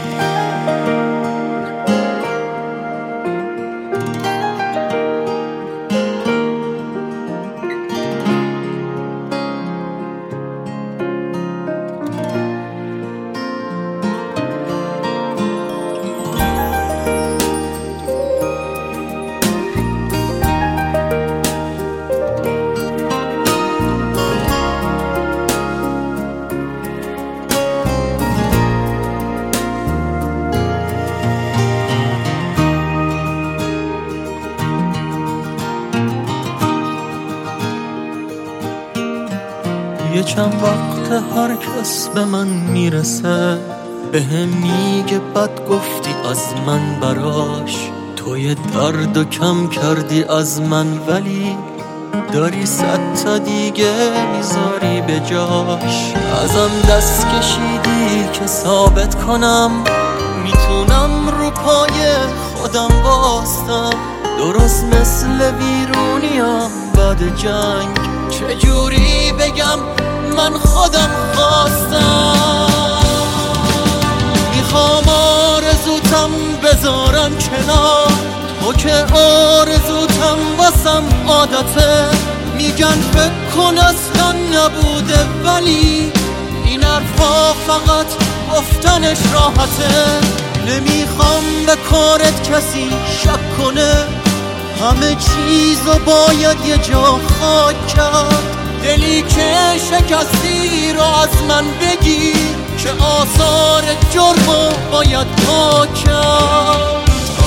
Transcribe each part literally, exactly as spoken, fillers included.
یه چند وقت هر کس به من میرسه به هم میگه بد گفتی از من براش، توی درد و کم کردی از من ولی داری صد تا دیگه میذاری به جاش. ازم دست کشیدی که ثابت کنم میتونم رو پای خودم باستم، درست مثل ویرونیم بعد جنگ. چجوری بگم من خودم خواستم، میخوام آرزوتم بذارم کنار، تو که آرزوتم واسم عادته. میگن فکر کن اصلا نبوده ولی این حرفا فقط گفتنش راحته. نمیخوام به کارت کسی شک کنه، همه چیزو باید یه جا خاک کرد. دلی که شکستی رو از من بگیر که آثار جرمو باید پاک کرد.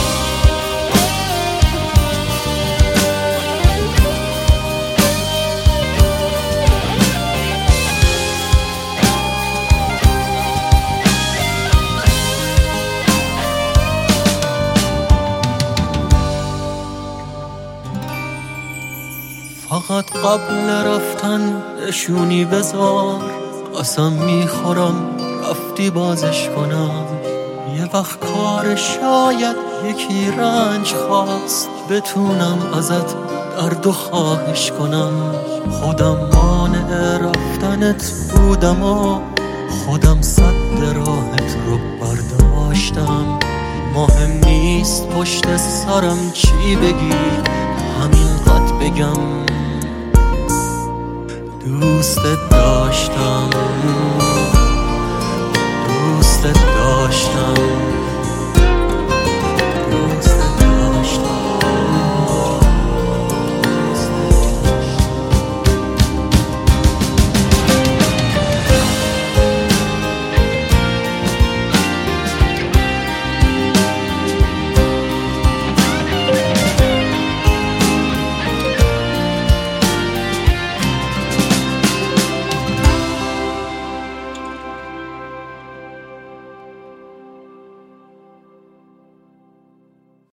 فقط قبل رفتن نشونی بذار، قسم میخورم رفتی بازش کنم. یه وقت کار شاید یکی رنج خواست، بتونم ازت درد و خواهش کنم. خودم مانع رفتنت بودم و خودم صد راهت رو برداشتم. مهم نیست پشت سرم چی بگی، همین قد بگم دوست داشتم.